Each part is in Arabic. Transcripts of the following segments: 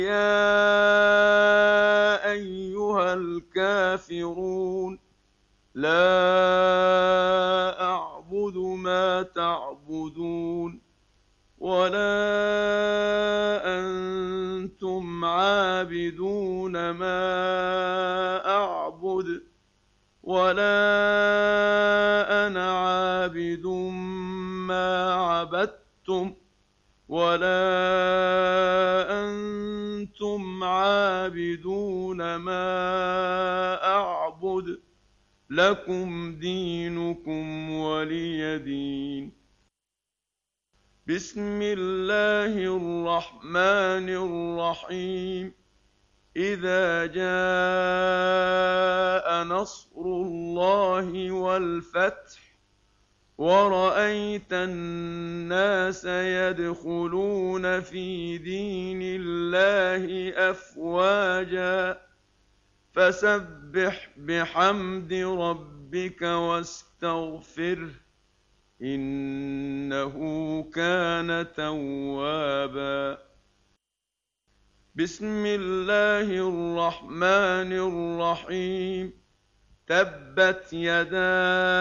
يا أيها الكافرون لا أعبد ما تعبدون ولا أنتم عابدون ما أعبد ولا أنا عابد ما عبدتم ولا أنتم عابدون ما أعبد لكم دينكم ولي دين. بسم الله الرحمن الرحيم. إذا جاء نصر الله والفتح ورأيت الناس يدخلون في دين الله أفواجا فسبح بحمد ربك واستغفره إنه كان توابا. بسم الله الرحمن الرحيم. تبت يدا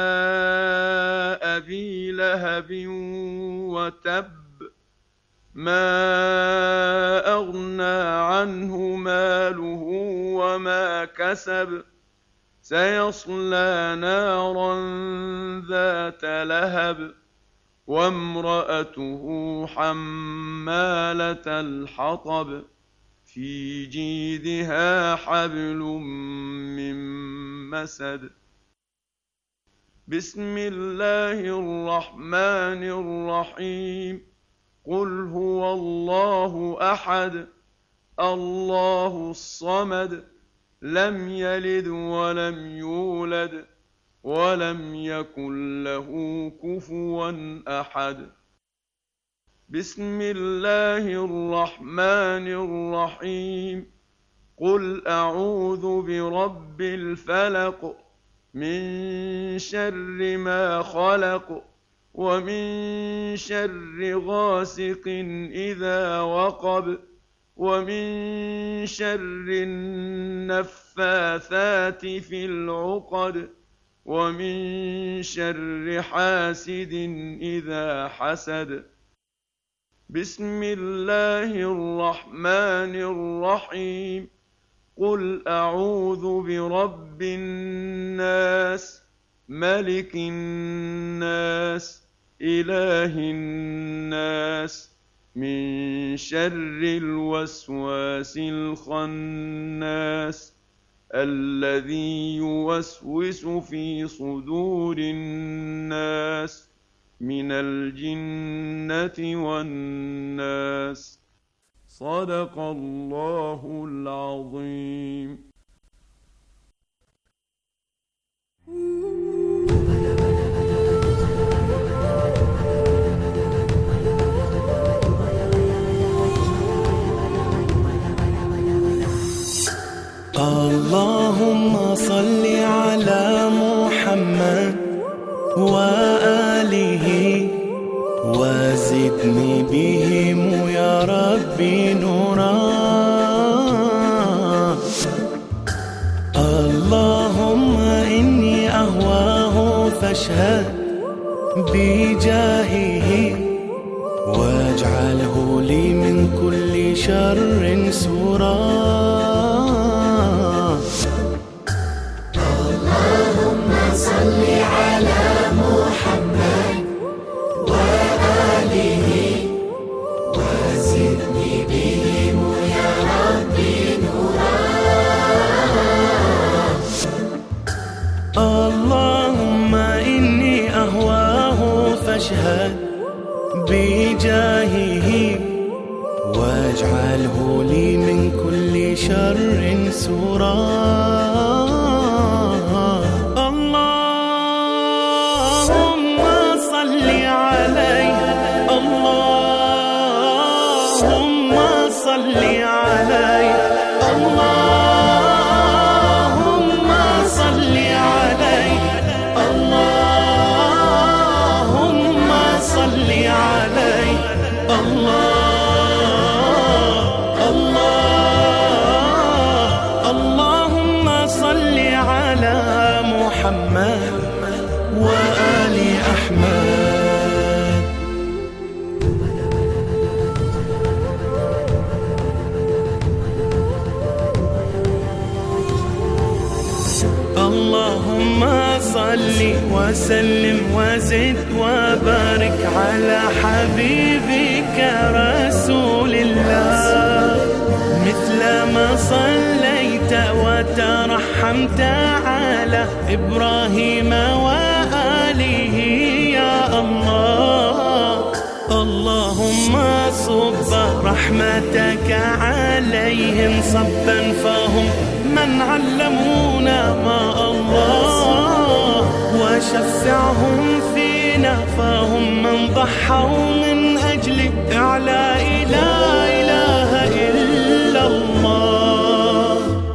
أبي لهب وتب ما أغنى عنه ماله وما كسب سيصلى نارا ذات لهب وامرأته حمالة الحطب في جيدها حبل من مسد. بسم الله الرحمن الرحيم. قل هو الله أحد الله الصمد لم يلد ولم يولد ولم يكن له كفوا أحد. بسم الله الرحمن الرحيم. قل أعوذ برب الفلق من شر ما خلق ومن شر غاسق إذا وقب ومن شر النفاثات في العقد ومن شر حاسد إذا حسد. بسم الله الرحمن الرحيم. قل أعوذ برب الناس ملك الناس إله الناس من شر الوسواس الخناس الذي يوسوس في صدور الناس من الجنة والناس. صدق الله العظيم. اللهم صل على محمد وآله وزدني بهم يا ربي نورا. اللهم إني أهواه فاشهد بجاهه واجعله لي من كل شر سورا. صل على محمد وآله وزدني بهم يا ربي نورا. اللهم إني أهواه فاشهد بجاهه واجعله لي من كل شر سورا. الله صل وسلم وزد وبارك على حبيبك رسول الله، مثل ما صليت وترحمت على إبراهيم وآله يا الله. اللهم صب رحمتك عليهم صبا فهم من علمونا ما الله، وشفعهم فينا فهم من ضحوا من أجل إعلاء لا إله إلا الله.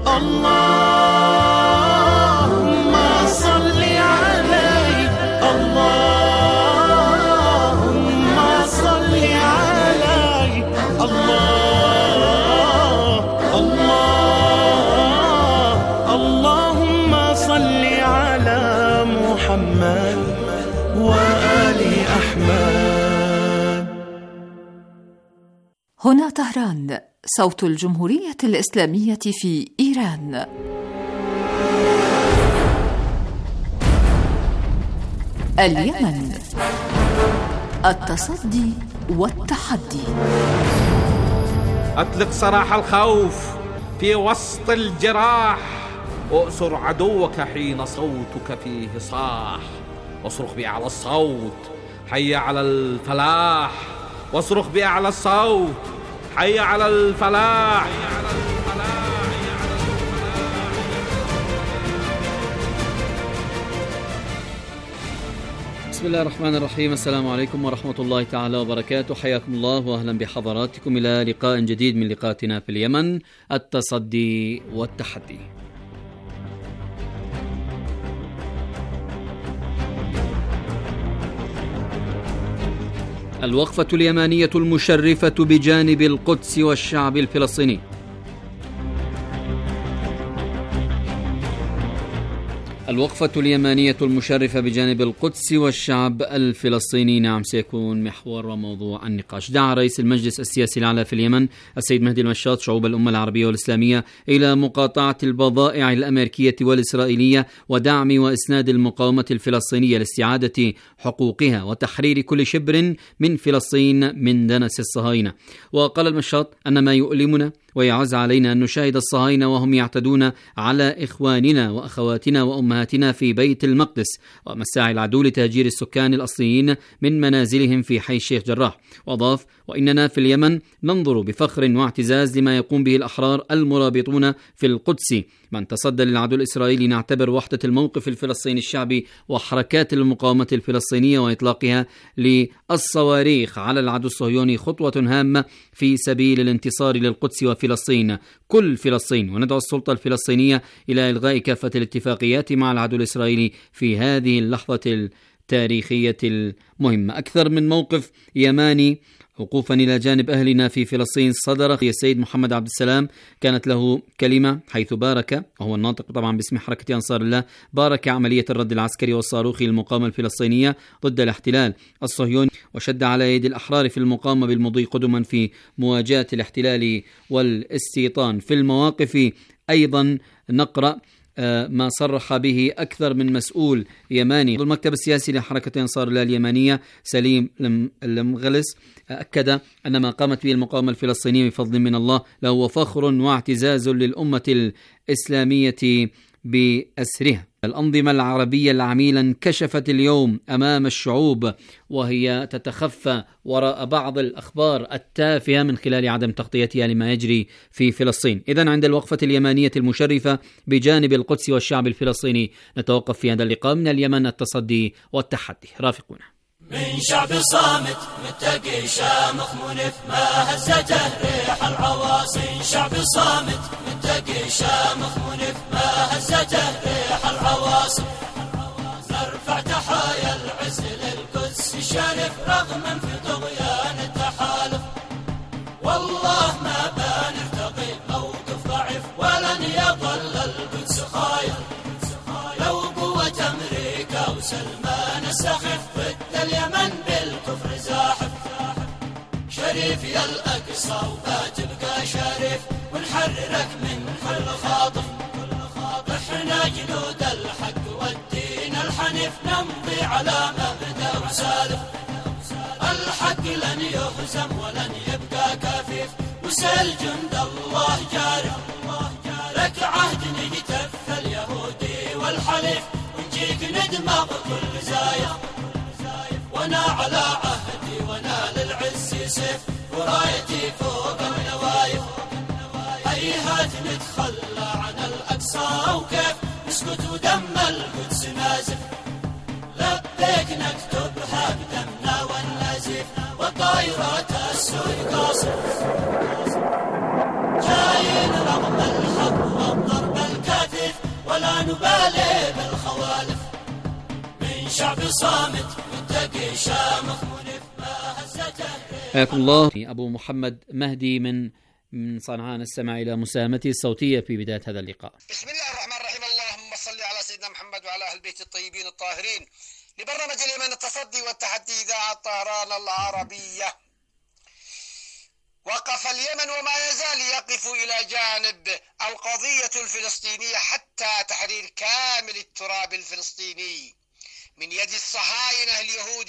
اللهم صل عليه، اللهم صل عليه، اللهم صل على محمد وآل أحمد. هنا طهران، صوت الجمهورية الإسلامية في إيران. اليمن، التصدي والتحدي. أطلق سراح الخوف في وسط الجراح، أؤسر عدوك حين صوتك فيه صاح، واصرخ بأعلى الصوت حي على الفلاح، واصرخ بأعلى الصوت حي على الفلاح. بسم الله الرحمن الرحيم. السلام عليكم ورحمة الله تعالى وبركاته. حياكم الله وأهلا بحضراتكم إلى لقاء جديد من لقاءاتنا في اليمن، التصدي والتحدي. الوقفة اليمانية المشرفة بجانب القدس والشعب الفلسطيني. الوقفة اليمانية المشرفة بجانب القدس والشعب الفلسطيني، نعم، سيكون محور وموضوع النقاش. دعا رئيس المجلس السياسي الأعلى في اليمن السيد مهدي المشاط شعوب الأمة العربية والإسلامية إلى مقاطعة البضائع الأمريكية والإسرائيلية ودعم وإسناد المقاومة الفلسطينية لاستعادة حقوقها وتحرير كل شبر من فلسطين من دنس الصهاينة. وقال المشاط أن ما يؤلمنا ويعز علينا أن نشاهد الصهاينة وهم يعتدون على إخواننا وأخواتنا وأمهاتنا في بيت المقدس، ومساعي العدو لتهجير السكان الأصليين من منازلهم في حي الشيخ جراح. وأضاف: وإننا في اليمن ننظر بفخر واعتزاز لما يقوم به الأحرار المرابطون في القدس. من تصدى للعدو الإسرائيلي نعتبر وحدة الموقف الفلسطيني الشعبي وحركات المقاومة الفلسطينية وإطلاقها للصواريخ على العدو الصهيوني خطوة هامة في سبيل الانتصار للقدس وفلسطين، كل فلسطين. وندعو السلطة الفلسطينية إلى إلغاء كافة الاتفاقيات مع العدو الإسرائيلي في هذه اللحظة التاريخية المهمة. أكثر من موقف يماني وقوفا إلى جانب أهلنا في فلسطين صدر السيد محمد عبد السلام، كانت له كلمة حيث بارك، وهو الناطق طبعا باسم حركة أنصار الله، بارك عملية الرد العسكري والصاروخي للمقاومة الفلسطينية ضد الاحتلال الصهيوني، وشد على يد الأحرار في المقاومة بالمضي قدما في مواجهة الاحتلال والاستيطان. في المواقف أيضا نقرأ ما صرح به أكثر من مسؤول يماني. المكتب السياسي لحركة أنصار الله اليمانية سليم المغلس أكد أن ما قامت به المقاومة الفلسطينية بفضل من الله له فخر واعتزاز للأمة الإسلامية بأسرها. الأنظمة العربية العميلة انكشفت اليوم أمام الشعوب وهي تتخفى وراء بعض الأخبار التافهة من خلال عدم تغطيتها لما يجري في فلسطين. إذن عند الوقفة اليمانية المشرفة بجانب القدس والشعب الفلسطيني نتوقف في هذا اللقاء. من اليمن، التصدي والتحدي. رافقونا. من شعب صامت متقي شامخ منف ما هزته ريح العواصي. شعب صامت متقي شامخ منف ما هزته ريح العواصي. نرفع تحايا العز للقدس الشريف رغما في طغيان التحالف. والله ما بنرتقي موقف ضعيف ولن يظل القدس خايف. لو قوة أمريكا وسلمان السخف اليمن بالكفر زاحف. شريف يا الأقصى وبتبقى شريف ونحررك من كل خاطف. احنا جنود الحق والدين على مبدأ وسالف. الحق لن يهزم ولن يبقى كفيف، وسل جند الله جارف. لك عهد نقتف اليهودي والحليف، ونجيك ندمغ كل زايف. وانا على عهدي وانا للعز سيف، ورايتي فوق النوايف. هيهات نتخلى عن الأقصى وكيف نسكت ودم القدس نازف. لبيك نكتبها بدمنا والنزيف، والطائرات السود قاصف. جايين رغم الحق والضرب الكثيف، ولا نبالي بالخوالف. من شعب صامت متقي شامخ منف، ما هزته. حياكم الله. أبو محمد مهدي من صنعاء نستمع إلى مساهمته الصوتية في بداية هذا اللقاء. بسم الله الرحمن الرحيم. اللهم صل على سيدنا محمد وعلى أهل البيت الطيبين الطاهرين. لبرنامج اليمن التصدي والتحدي إذاعة طهران العربية. وقف اليمن وما يزال يقف إلى جانب القضية الفلسطينية حتى تحرير كامل التراب الفلسطيني من يد الصهاينة اليهود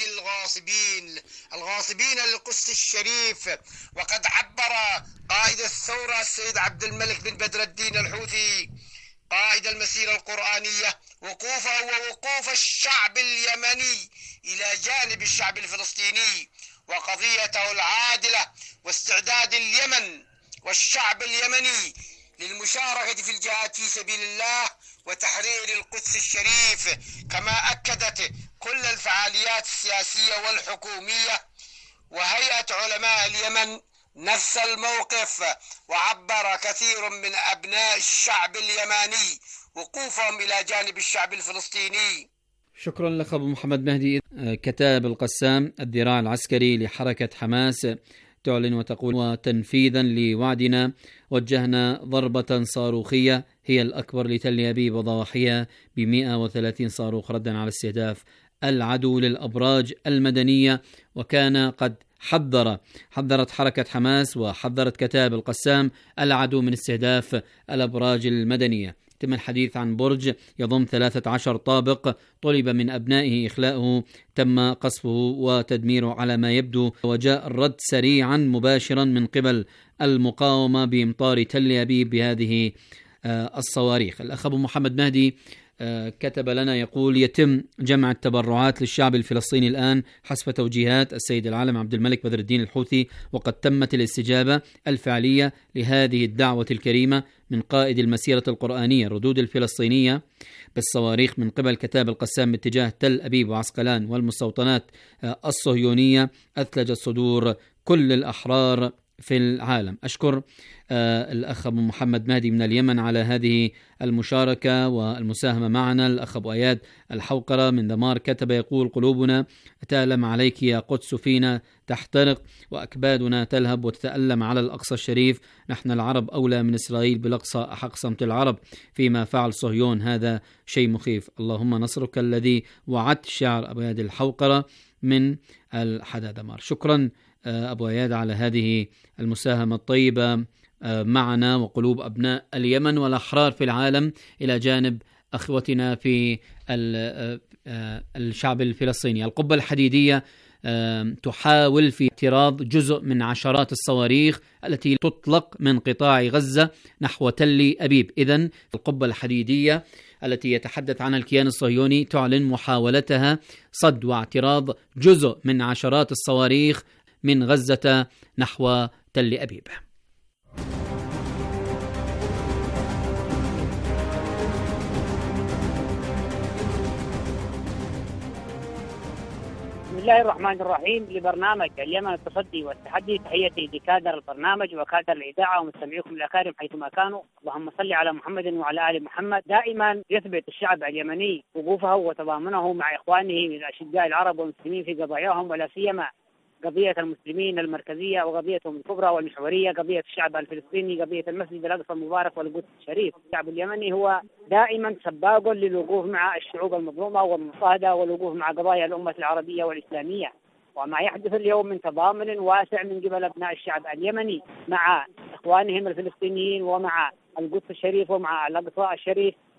الغاصبين للقدس الشريف. وقد عبر قائد الثورة السيد عبد الملك بن بدر الدين الحوثي قائد المسيرة القرآنية وقوفه ووقوف الشعب اليمني إلى جانب الشعب الفلسطيني وقضيته العادلة، واستعداد اليمن والشعب اليمني للمشاركة في الجهاد في سبيل الله وتحرير القدس الشريف. كما أكدت كل الفعاليات السياسية والحكومية وهيئة علماء اليمن نفس الموقف. وعبر كثير من أبناء الشعب اليماني وقوفهم إلى جانب الشعب الفلسطيني. شكرا لك أبو محمد مهدي. كتاب القسام الذراع العسكري لحركة حماس تعلن وتقول: وتنفيذا لوعدنا وجهنا ضربة صاروخية هي الأكبر لتل أبيب وضواحيها ب130 صاروخ ردا على استهداف العدو للأبراج المدنية. وكان قد حذرت حركة حماس وحذرت كتاب القسام العدو من استهداف الأبراج المدنية. تم الحديث عن برج يضم 13 طابق طلب من أبنائه إخلاؤه، تم قصفه وتدميره على ما يبدو، وجاء الرد سريعا مباشرا من قبل المقاومة بإمطار تل أبيب بهذه الصواريخ. الأخ أبو محمد مهدي كتب لنا يقول: يتم جمع التبرعات للشعب الفلسطيني الآن حسب توجيهات السيد العالم عبد الملك بدر الدين الحوثي، وقد تمت الاستجابة الفعلية لهذه الدعوة الكريمة من قائد المسيرة القرآنية. الردود الفلسطينية بالصواريخ من قبل كتاب القسام باتجاه تل أبيب وعسقلان والمستوطنات الصهيونية أثلجت صدور كل الأحرار في العالم. أشكر الأخ أبو محمد مهدي من اليمن على هذه المشاركة والمساهمة معنا. الأخ أبو أياد الحوقرة من دمار كتب يقول: قلوبنا تألم عليك يا قدس، فينا تحترق وأكبادنا تلهب وتتألم على الأقصى الشريف. نحن العرب أولى من إسرائيل بالأقصى، أحق صمت العرب فيما فعل صهيون، هذا شيء مخيف. اللهم نصرك الذي وعدت. شعر أبو أياد الحوقرة من الحدا دمار. شكرا أبو أياد على هذه المساهمة الطيبة معنا وقلوب أبناء اليمن والأحرار في العالم إلى جانب أخوتنا في الشعب الفلسطيني. القبة الحديدية تحاول في اعتراض جزء من عشرات الصواريخ التي تطلق من قطاع غزة نحو تل أبيب. إذن القبة الحديدية التي يتحدث عنها الكيان الصهيوني تعلن محاولتها صد واعتراض جزء من عشرات الصواريخ من غزة نحو تل أبيب. بسم الله الرحمن الرحيم. لبرنامج اليمن التصدي والتحدي تحياتي لكادر البرنامج وكادر الإذاعة ومستمعيكم الأكارم حيثما كانوا. اللهم صل على محمد وعلى آل محمد. دائما يثبت الشعب اليمني وقوفه وتضامنه مع إخوانه من الأشقاء العرب والمسلمين في قضاياهم، ولا سيما قضية المسلمين المركزية وقضيتهم الكبرى والمحورية، قضية الشعب الفلسطيني، قضية المسجد الأقصى المبارك والقدس الشريف. الشعب اليمني هو دائما سباق للوقوف مع الشعوب المظلومة والمضطهدة والوقوف مع قضايا الأمة العربية والإسلامية. وما يحدث اليوم من تضامن واسع من قبل أبناء الشعب اليمني مع إخوانهم الفلسطينيين ومع القدس الشريف ومع الأقصى الشريف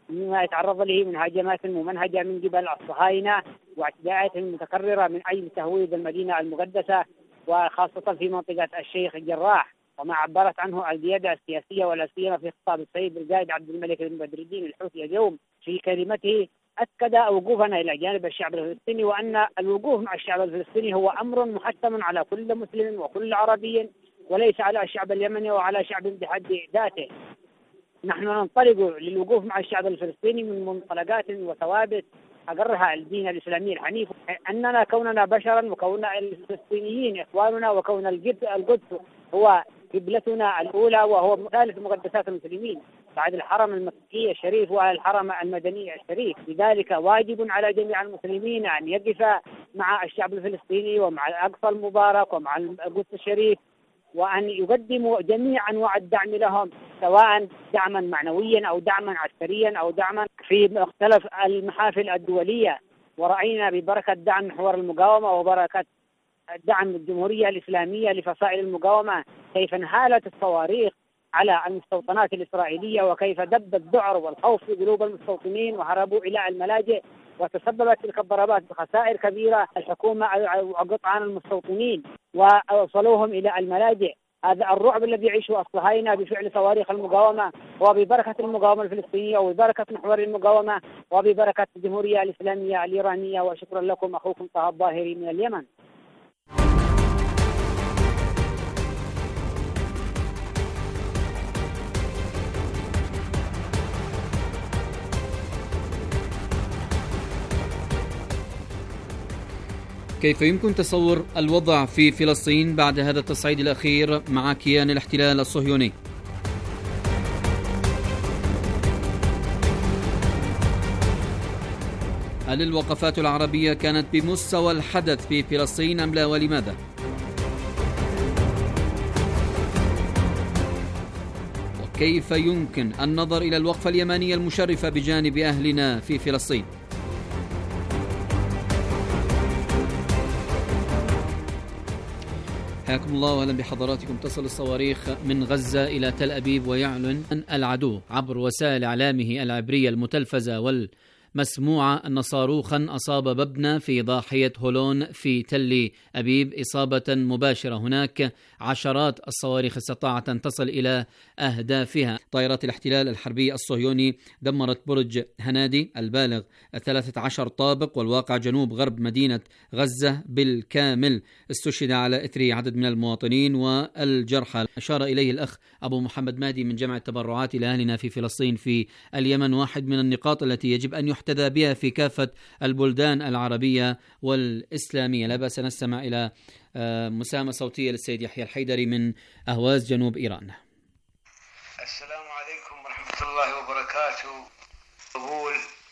مما يتعرض له من هجمات ممنهجة من قبل الصهاينة واعتداءات متكررة من أجل تهويد المدينة المقدسة، وخاصة في منطقة الشيخ الجراح، وما عبرت عنه القيادة السياسية ولا سيما في خطاب السيد القائد عبد الملك بن بدر الدين الحوثي اليوم في كلمته. أكد وقوفنا إلى جانب الشعب الفلسطيني، وأن الوقوف مع الشعب الفلسطيني هو أمر محتم على كل مسلم وكل عربي، وليس على الشعب اليمني وعلى شعب بحد ذاته. نحن ننطلق للوقوف مع الشعب الفلسطيني من منطلقات وثوابت أقرها الدين الإسلامي الحنيف، أننا كوننا بشرا وكوننا الفلسطينيين إخواننا، وكون القدس هو قبلتنا الأولى وهو ثالث مقدسات المسلمين بعد الحرم المكي الشريف والحرم المدني الشريف. لذلك واجب على جميع المسلمين أن يقف مع الشعب الفلسطيني ومع الأقصى المبارك ومع القدس الشريف، وأن يقدموا جميع أنواع الدعم لهم، سواء دعما معنويا أو دعما عسكريا أو دعما في مختلف المحافل الدولية. ورأينا ببركة دعم محور المقاومة وبركة دعم الجمهورية الإسلامية لفصائل المقاومة كيف انهالت الصواريخ على المستوطنات الإسرائيلية، وكيف دب الذعر والخوف في قلوب المستوطنين وهربوا إلى الملاجئ، وتسببت تلك الضربات بخسائر كبيرة الحكومة وقطعان المستوطنين ووصلوهم إلى الملاجئ. هذا الرعب الذي يعيشه الصهاينة بفعل صواريخ المقاومة، وببركة المقاومة الفلسطينية وببركة محور المقاومة وببركة الجمهورية الإسلامية الإيرانية. وشكرا لكم، أخوكم طه الظاهري من اليمن. كيف يمكن تصور الوضع في فلسطين بعد هذا التصعيد الأخير مع كيان الاحتلال الصهيوني؟ هل الوقفات العربية كانت بمستوى الحدث في فلسطين أم لا، ولماذا؟ وكيف يمكن النظر إلى الوقفة اليمنية المشرفة بجانب أهلنا في فلسطين؟ حياكم الله واهلا بحضراتكم. تصل الصواريخ من غزة إلى تل أبيب، ويعلن العدو عبر وسائل إعلامه العبرية المتلفزة والمسموعة أن صاروخا أصاب مبنى في ضاحية هولون في تل أبيب إصابة مباشرة. هناك عشرات الصواريخ استطاعت أن تصل إلى أهدافها. طائرات الاحتلال الحربي الصهيوني دمرت برج هنادي البالغ 13 طابق والواقع جنوب غرب مدينة غزة بالكامل. استشهد على إثره عدد من المواطنين والجرحى. أشار إليه الأخ أبو محمد مهدي من جمع التبرعات إلى أهلنا في فلسطين في اليمن، واحد من النقاط التي يجب أن يحتذى بها في كافة البلدان العربية والإسلامية. لا بأس نستمع إلى مساهمة صوتية للسيد يحيى الحيدري من أهواز جنوب إيران. السلام عليكم ورحمة الله وبركاته. أقول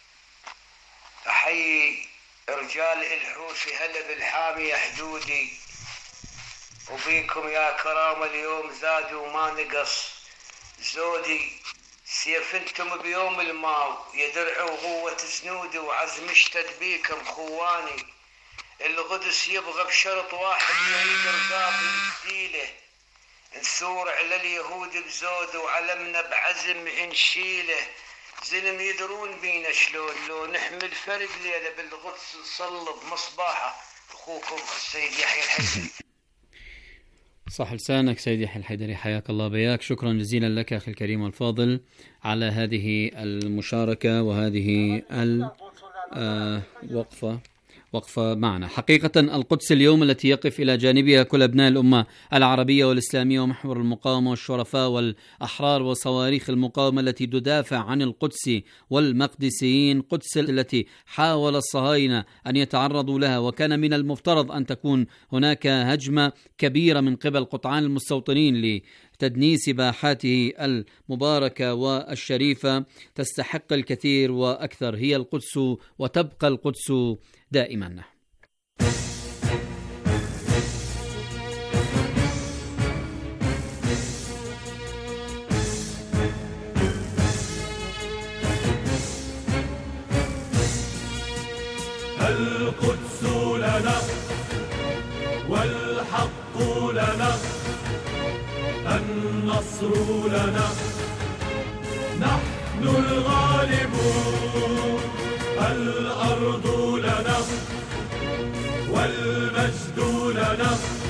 أحيي رجال الحوثي هلا بالحامي يا حدودي، وبيكم يا كرام اليوم زادوا وما نقص زودي. سيفنتم بيوم الماو يدرع وقوة سنودي وعزم اشتد بيكم خواني. القدس يبغى بشرط واحد يريد رقاب يديله، نثور على اليهود بزود وعلمنا بعزم نشيله. زلم يدرون بينا شلون لو نحمل فرق ليلة بالقدس نصلب مصباحه. اخوكم السيد يحيى الحيدري. صح لسانك سيد يحيى الحيدري، حياك الله بياك. شكرا جزيلا لك أخي الكريم والفاضل على هذه المشاركة وهذه وقفة معنا. حقيقة القدس اليوم التي يقف إلى جانبها كل أبناء الأمة العربية والإسلامية ومحور المقاومة والشرفاء والأحرار وصواريخ المقاومة التي تدافع عن القدس والمقدسيين. قدس التي حاول الصهاينة أن يتعرضوا لها، وكان من المفترض أن تكون هناك هجمة كبيرة من قبل قطعان المستوطنين تدنيس باحاته المباركة والشريفة. تستحق الكثير وأكثر. هي القدس وتبقى القدس دائما. القدس لنا والحق لنا، النصر لنا، نحن نحن الغالبون. الأرض لنا والمجد لنا،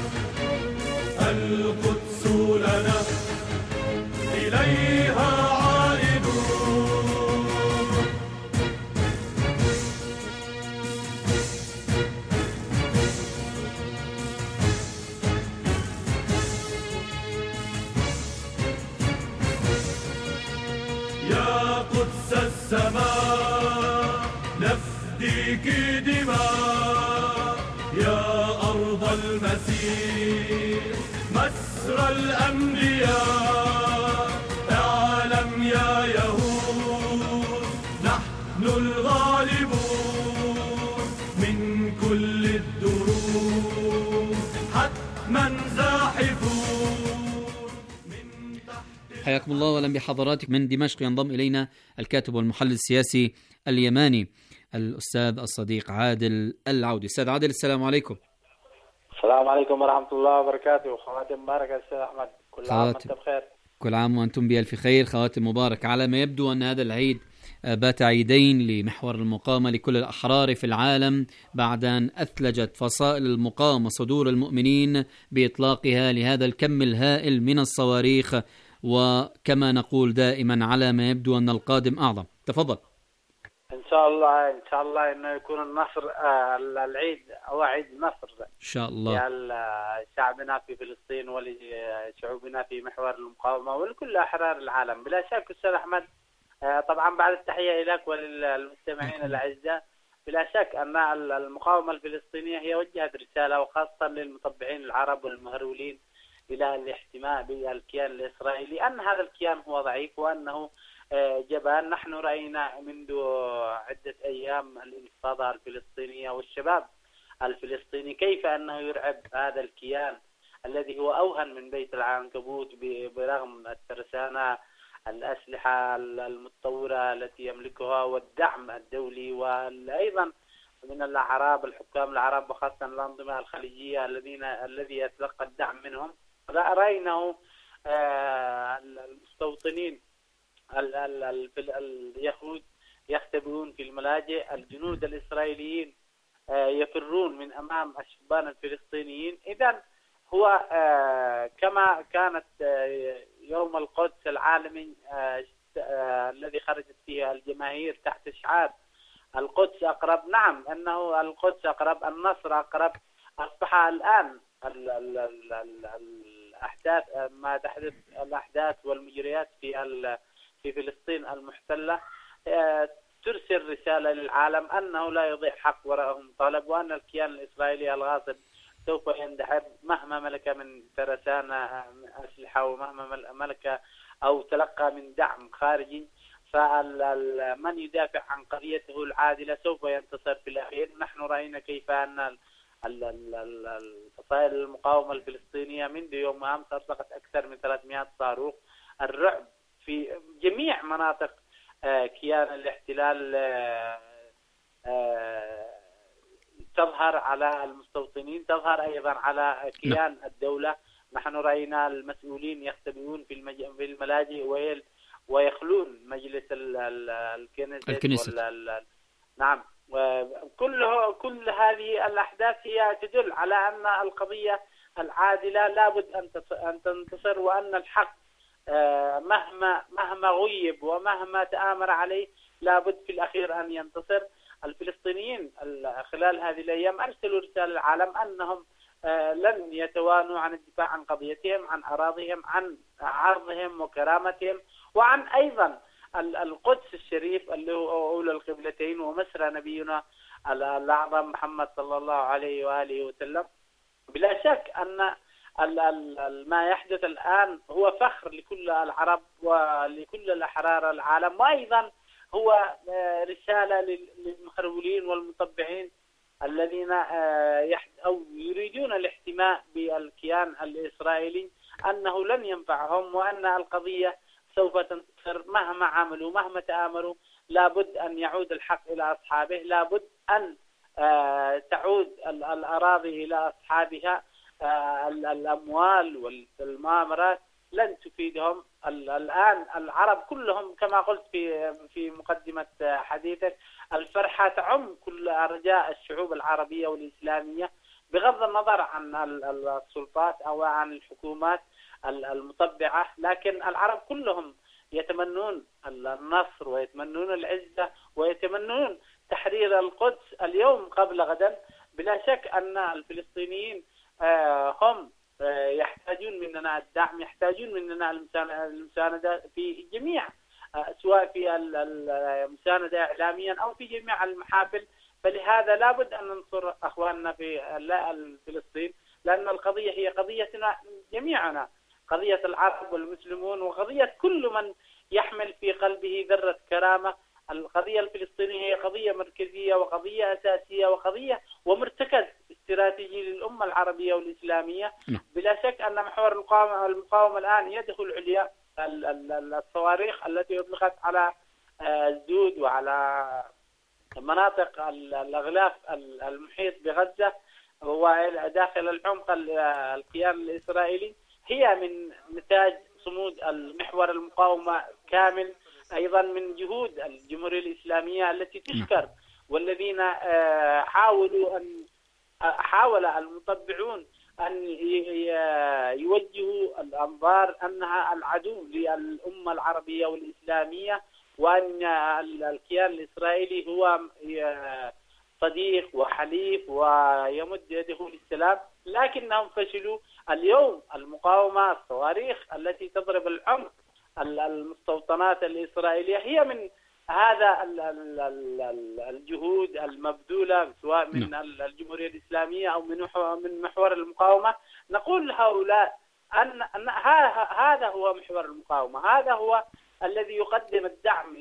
القدس لنا إليها عائدون. يا قدس السماء نفديك دماء، يا أرض المسيح مسرى الأنبياء. اعلم يا يهود نحن الغالبون، من كل الدروب حتما زاحفون. حياكم الله واهلا بحضراتكم. من دمشق ينضم الينا الكاتب والمحلل السياسي اليماني الاستاذ الصديق عادل العودي. استاذ عادل، السلام عليكم. السلام عليكم ورحمة الله وبركاته. خواتم مباركة أستاذ أحمد، كل عام وأنت بخير. كل عام وأنتم بألف خير. خواتم مبارك. على ما يبدو أن هذا العيد بات عيدين لمحور المقاومة لكل الأحرار في العالم، بعد أن أثلجت فصائل المقاومة صدور المؤمنين بإطلاقها لهذا الكم الهائل من الصواريخ، وكما نقول دائما على ما يبدو أن القادم أعظم. تفضل. إن شاء الله إنه يكون النصر، العيد هو عيد نصر إن شاء الله لشعبنا في فلسطين ولشعوبنا في محور المقاومة ولكل أحرار العالم. بلا شك أستاذ أحمد، طبعا بعد التحية لك وللمستمعين الأعزاء، بلا شك أن المقاومة الفلسطينية هي وجهت رسالة، وخاصة للمطبعين العرب والمهرولين، إلى الاحتماء بالكيان الإسرائيلي، أن هذا الكيان هو ضعيف وأنه جبان. نحن رأينا منذ عدة أيام الانتفاضة الفلسطينية والشباب الفلسطيني كيف أنه يرعب هذا الكيان الذي هو أوهن من بيت العنكبوت، برغم الترسانة، الأسلحة المتطورة التي يملكها والدعم الدولي، وأيضا من الأعراب، الحكام العرب وخاصة الأنظمة الخليجية الذي يتلقى الدعم منهم. رأينا المستوطنين اليهود يختبئون في الملاجئ، الجنود الإسرائيليين يفرون من أمام الشبان الفلسطينيين. إذن هو كما كانت يوم القدس العالمي الذي خرجت فيه الجماهير تحت شعار القدس أقرب، نعم أنه القدس أقرب، النصر أقرب. أصبح الآن الأحداث ما تحدث، الأحداث والمجريات في فلسطين المحتلة ترسل رسالة للعالم أنه لا يضيع حق وراءهم طالب، وأن الكيان الإسرائيلي الغاصب سوف يندحر مهما ملك من ترسانة أسلحة، ومهما ملك أو تلقى من دعم خارجي. فمن يدافع عن قضيته العادلة سوف ينتصر في الأخير. نحن رأينا كيف أن الفصائل المقاومة الفلسطينية منذ يوم أمس أطلقت أكثر من 300 صاروخ. الرعب في جميع مناطق كيان الاحتلال تظهر على المستوطنين، تظهر أيضا على كيان الدولة. نحن رأينا المسؤولين يختبئون في الملاجئ ويخلون مجلس الكنيست. نعم، كل هذه الأحداث هي تدل على أن القضية العادلة لابد أن تنتصر، وأن الحق مهما غيب ومهما تآمر عليه لابد في الأخير أن ينتصر. الفلسطينيين خلال هذه الأيام أرسلوا رسالة للعالم أنهم لن يتوانوا عن الدفاع عن قضيتهم، عن أراضيهم، عن عرضهم وكرامتهم، وعن أيضا القدس الشريف اللي هو أولى القبلتين ومسرى نبينا الأعظم محمد صلى الله عليه وآله وسلم. بلا شك أن ما يحدث الآن هو فخر لكل العرب ولكل الأحرار العالم، وأيضا هو رسالة للمخرولين والمطبعين الذين أو يريدون الاحتماء بالكيان الإسرائيلي أنه لن ينفعهم، وأن القضية سوف تنتصر مهما عملوا مهما تآمروا. لابد أن يعود الحق إلى أصحابه، لابد أن تعود الأراضي إلى أصحابها. الأموال والمؤامرات لن تفيدهم. الآن العرب كلهم كما قلت في مقدمة حديثك، الفرحة تعم كل أرجاء الشعوب العربية والإسلامية بغض النظر عن السلطات أو عن الحكومات المطبعة، لكن العرب كلهم يتمنون النصر ويتمنون العزة ويتمنون تحرير القدس اليوم قبل غدا. بلا شك أن الفلسطينيين هم يحتاجون مننا الدعم، يحتاجون مننا المساندة في جميع، سواء في المساندة إعلاميا أو في جميع المحافل. فلهذا لابد أن ننصر أخواننا في فلسطين، لأن القضية هي قضيتنا جميعنا، قضية العرب والمسلمون وقضية كل من يحمل في قلبه ذرة كرامة. القضية الفلسطينية هي قضية مركزية وقضية أساسية وقضية ومرتكز استراتيجي للأمة العربية والإسلامية. بلا شك أن محور المقاومة الآن يده العليا الصواريخ التي أطلقت على الزود وعلى مناطق الأغلاف المحيط بغزة وداخل العمق الكيان الإسرائيلي هي من نتاج صمود المحور المقاومة كامل، أيضا من جهود الجمهورية الإسلامية التي تشكر، والذين حاول المطبعون أن يوجهوا الأنظار أنها العدو للأمة العربية والإسلامية، وأن الكيان الإسرائيلي هو صديق وحليف ويمد يده للسلام، لكنهم فشلوا. اليوم المقاومة الصواريخ التي تضرب العمق المستوطنات الإسرائيلية هي من هذا الجهود المبذولة سواء من الجمهورية الإسلامية أو من محور المقاومة. نقول لهؤلاء أن هذا هو محور المقاومة، هذا هو الذي يقدم الدعم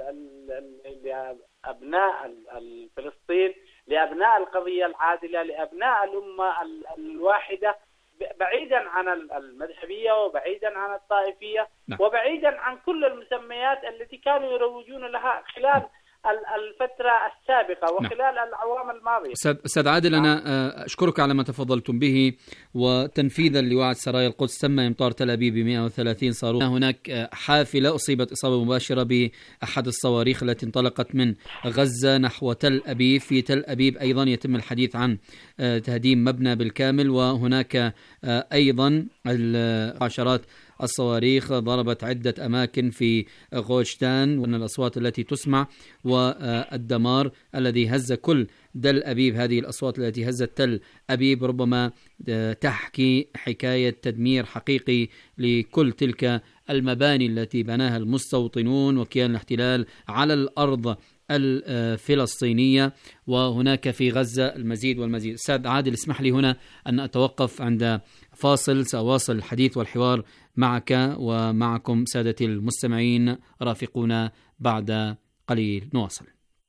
لأبناء فلسطين، لأبناء القضية العادلة، لأبناء الأمة الواحدة، بعيدا عن المذهبية وبعيدا عن الطائفية وبعيدا عن كل المسميات التي كانوا يروجون لها خلال الفترة السابقة وخلال الأعوام الماضية. أستاذ عادل، أنا أشكرك على ما تفضلتم به، وتنفيذا لوعد سرايا القدس تم إمطار تل أبيب ب 130 صاروخ. هناك حافلة أصيبت إصابة مباشرة بأحد الصواريخ التي انطلقت من غزة نحو تل أبيب. في تل أبيب أيضا يتم الحديث عن تهديم مبنى بالكامل، وهناك أيضا عشرات الصواريخ ضربت عدة أماكن في غوشتان، وأن الأصوات التي تسمع والدمار الذي هز كل تل أبيب، هذه الأصوات التي هزت تل أبيب ربما تحكي حكاية تدمير حقيقي لكل تلك المباني التي بناها المستوطنون وكيان الاحتلال على الأرض الفلسطينية، وهناك في غزة المزيد والمزيد. أستاذ عادل، اسمح لي هنا أن أتوقف عند فاصل، سأواصل الحديث والحوار معك ومعكم سادتي المستمعين، رافقونا بعد قليل نواصل.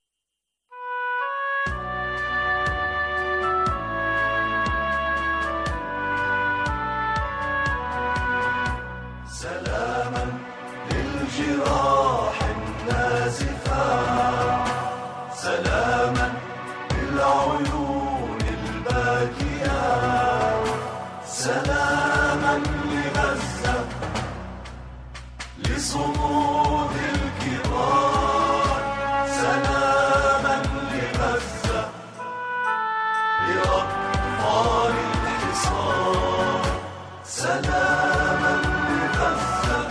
سلاما للجراح النازفة، سلاما للعيون الباكية، سلاما لغزة، لصمود الكبار، سلاما لغزة، لأطفال الحصار، سلاما لغزة،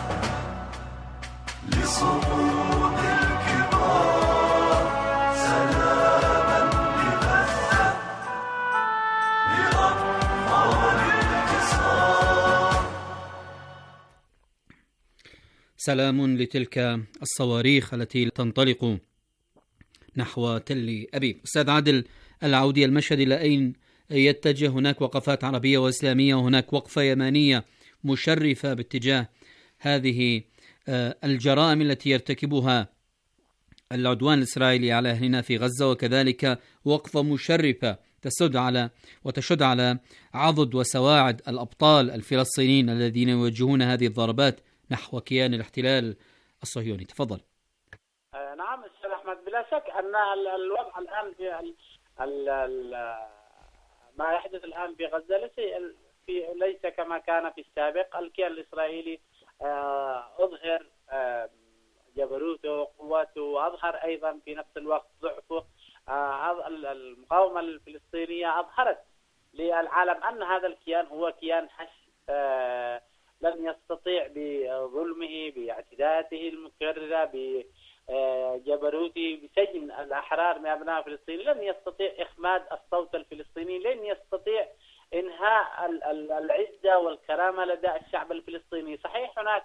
لصمود الكبار، سلاما لغزة، لأطفال الحصار. سلام لتلك الصواريخ التي تنطلق نحو تل أبيب. أستاذ عادل العودي، المشهد إلى أين يتجه؟ هناك وقفات عربية وإسلامية، وهناك وقفة يمانية مشرفة باتجاه هذه الجرائم التي يرتكبها العدوان الإسرائيلي على أهلنا في غزة، وكذلك وقفة مشرفة تشد على عضد وسواعد الأبطال الفلسطينيين الذين يوجهون هذه الضربات نحو كيان الاحتلال الصهيوني. تفضل. نعم أستاذ أحمد، بلا شك أن الوضع الآن في ما يحدث الآن في غزة ليس كما كان في السابق. الكيان الإسرائيلي أظهر جبروته وقوته، وأظهر أيضا في نفس الوقت ضعفه. المقاومة الفلسطينية أظهرت للعالم أن هذا الكيان هو كيان هش، لن يستطيع بظلمه، باعتداءاته المكررة، بجبروته، بسجن الأحرار من أبناء فلسطين، لن يستطيع إخماد الصوت الفلسطيني، لن يستطيع إنهاء العزة والكرامة لدى الشعب الفلسطيني. صحيح هناك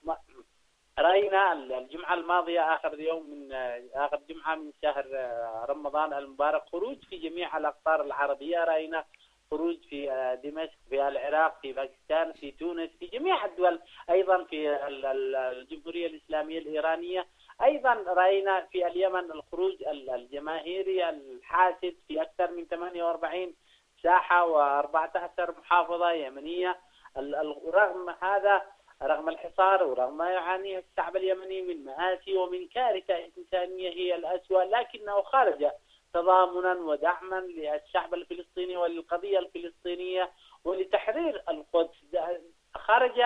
رأينا الجمعة الماضية آخر جمعة من شهر رمضان المبارك خروج في جميع الأقطار العربية، رأينا خروج في دمشق، في العراق، في باكستان، في تونس، في جميع الدول، أيضا في الجمهورية الإسلامية الإيرانية، أيضا رأينا في اليمن الخروج الجماهيري الحاسد في أكثر من 48 ساحة و14 محافظة يمنية. رغم هذا، رغم الحصار ورغم ما يعانيه الشعب اليمني من مآسي ومن كارثة إنسانية هي الأسوأ، لكنه خرج تضامنا ودعما للشعب الفلسطيني وللقضية الفلسطينية ولتحرير القدس. خرج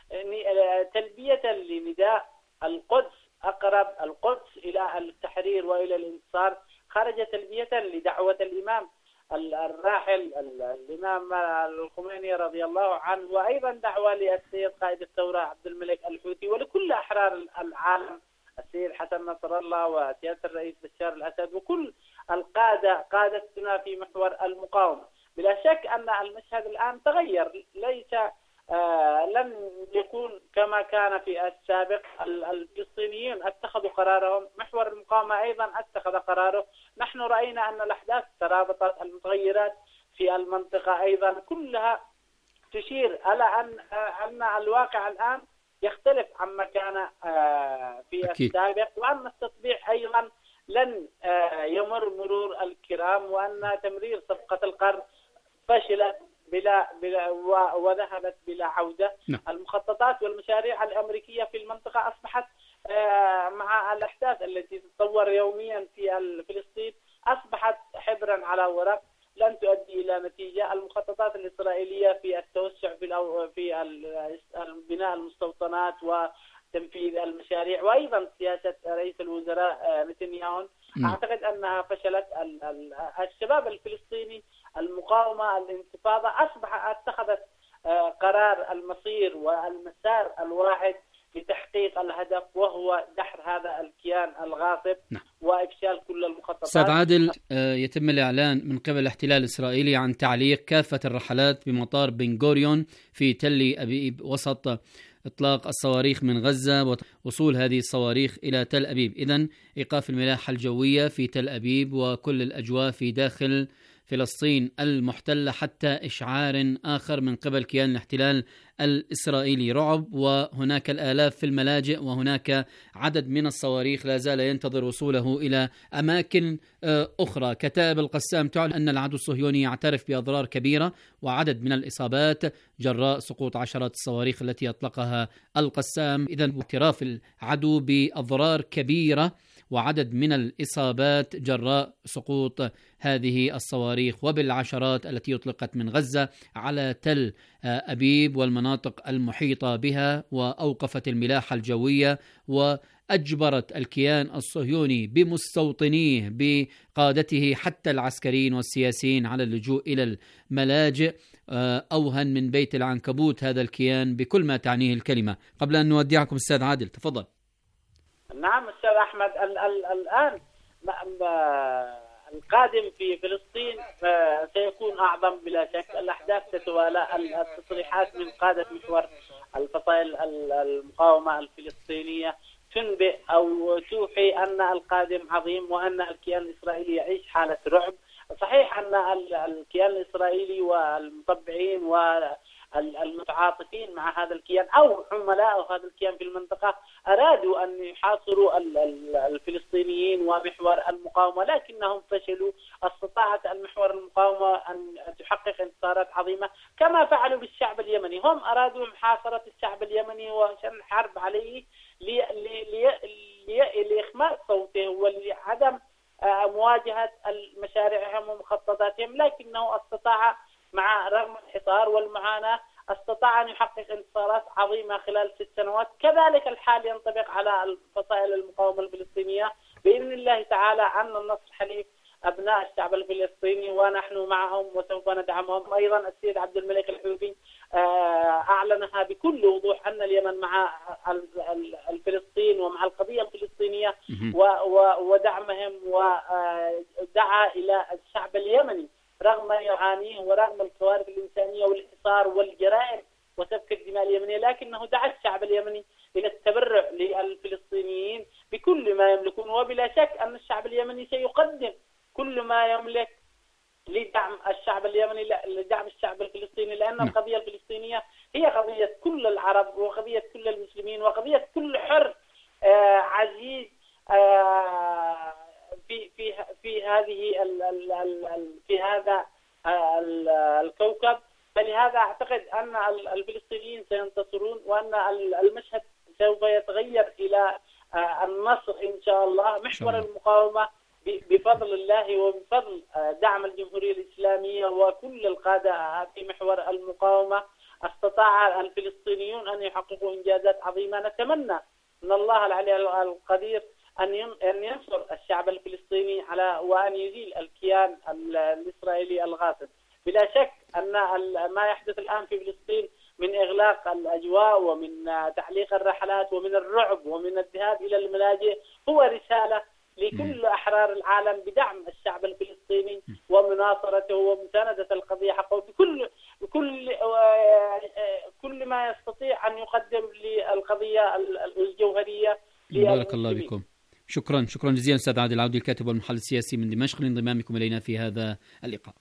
تلبية لنداء القدس، أقرب القدس إلى التحرير وإلى الانتصار. خرج تلبية لدعوة الإمام الراحل الإمام الخميني رضي الله عنه، وأيضا دعوة للسيد قائد الثورة عبد الملك الحوثي ولكل أحرار العالم، السيد حسن نصر الله وسيادة الرئيس بشار الأسد وكل قادتنا في محور المقاومة. بلا شك أن المشهد الآن تغير، ليس لم يكون كما كان في السابق. الفلسطينيين اتخذوا قرارهم، محور المقاومة أيضا اتخذ قراره. نحن رأينا أن الأحداث ترابطت، المتغيرات في المنطقة أيضا كلها تشير على أن الواقع الآن يختلف عما كان في السابق، وأن التطبيع أيضا لن يمر مرور الكرام، وأن تمرير صفقة القرن فشلت بلا وذهبت بلا عودة. المخططات والمشاريع الأمريكية في المنطقة أصبحت مع الأحداث التي تتطور يوميا في فلسطين أصبحت حبرا على ورق، لن تؤدي إلى نتيجة. المخططات الإسرائيلية في التوسع في بناء المستوطنات وتنفيذ المشاريع، وأيضا سياسة رئيس الوزراء نتنياهو، أعتقد أنها فشلت. الشباب الفلسطيني، المقاومة، الانتفاضة اتخذت قرار المصير والمسار الواحد لتحقيق الهدف، وهو دحر هذا الكيان الغاصب وإفشال كل المخططات. أستاذ عادل، يتم الإعلان من قبل الاحتلال الإسرائيلي عن تعليق كافة الرحلات بمطار بن غوريون في تل أبيب وسط إطلاق الصواريخ من غزة ووصول هذه الصواريخ إلى تل أبيب. إذن إيقاف الملاحة الجوية في تل أبيب وكل الأجواء في داخل فلسطين المحتلة حتى إشعار آخر من قبل كيان الاحتلال الإسرائيلي. رعب، وهناك الآلاف في الملاجئ، وهناك عدد من الصواريخ لا زال ينتظر وصوله إلى أماكن أخرى. كتائب القسام تعلن أن العدو الصهيوني يعترف بأضرار كبيرة وعدد من الإصابات جراء سقوط عشرات الصواريخ التي أطلقها القسام. إذن اعتراف العدو بأضرار كبيرة وعدد من الإصابات جراء سقوط هذه الصواريخ وبالعشرات التي أطلقت من غزة على تل أبيب والمناطق المحيطة بها، وأوقفت الملاحة الجوية وأجبرت الكيان الصهيوني بمستوطنيه بقادته حتى العسكريين والسياسيين على اللجوء إلى الملاجئ. أوهن من بيت العنكبوت هذا الكيان بكل ما تعنيه الكلمة. قبل أن نودعكم أستاذ عادل، تفضل. نعم أستاذ أحمد، الآن القادم في فلسطين سيكون أعظم بلا شك. الأحداث تتوالى، التصريحات من قادة محور الفصائل المقاومة الفلسطينية تنبئ أو توحي أن القادم عظيم وأن الكيان الإسرائيلي يعيش حالة رعب. صحيح أن الكيان الإسرائيلي والمطبعين والمتعاطفين مع هذا الكيان أو عملاء هذا الكيان في المنطقة أرادوا أن يحاصروا الفلسطينيين ومحور المقاومة، لكنهم فشلوا. استطاعت المحور المقاومة أن تحقق انتصارات عظيمة كما فعلوا بالشعب اليمني. هم أرادوا محاصرة الشعب اليمني وشن حرب عليه لإخماد صوته ولعدم مواجهة مشاريعهم ومخططاتهم، لكنه استطاع رغم الحصار والمعاناة استطاع أن يحقق انتصارات عظيمة خلال 6 سنوات. كذلك الحال ينطبق على فصائل المقاومة الفلسطينية بإذن الله تعالى، أن النصر حليف أبناء الشعب الفلسطيني ونحن معهم وسوف ندعمهم. أيضا السيد عبد الملك الحوثي أعلنها بكل وضوح أن اليمن مع الفلسطين ومع القضية الفلسطينية ودعمهم، ودعا إلى الشعب اليمني رغم ما يعانيه ورغم الكوارث الإنسانية والحصار والجرائم وسفك الدماء اليمنية، لكنه دعا الشعب اليمني إلى التبرع للفلسطينيين بكل ما يملكون. وبلا شك أن الشعب اليمني سيقدم كل ما يملك لدعم الشعب اليمني، لدعم الشعب الفلسطيني، لأن القضية الفلسطينية هي قضية كل العرب وقضية كل المسلمين وقضية كل حر عزيز في هذا الكوكب. فلهذا أعتقد أن الفلسطينيين سينتصرون، وأن المشهد سوف يتغير إلى النصر إن شاء الله. محور المقاومة بفضل الله وبفضل دعم الجمهورية الإسلامية وكل القادة في محور المقاومة استطاع الفلسطينيون أن يحققوا إنجازات عظيمة. نتمنى من الله العلي القدير أن ينصر الشعب الفلسطيني على وأن يزيل الكيان الإسرائيلي الغاصب. بلا شك أن ما يحدث الآن في فلسطين من إغلاق الأجواء ومن تعليق الرحلات ومن الرعب ومن الذهاب إلى الملاجئ هو رسالة لكل أحرار العالم بدعم الشعب الفلسطيني ومناصرته ومساندة القضية حقه بكل ما يستطيع أن يقدم للقضية الجوهرية. بارك الله بكم. شكرا جزيلا أستاذ عادل العودي الكاتب والمحلل السياسي من دمشق لانضمامكم إلينا في هذا اللقاء.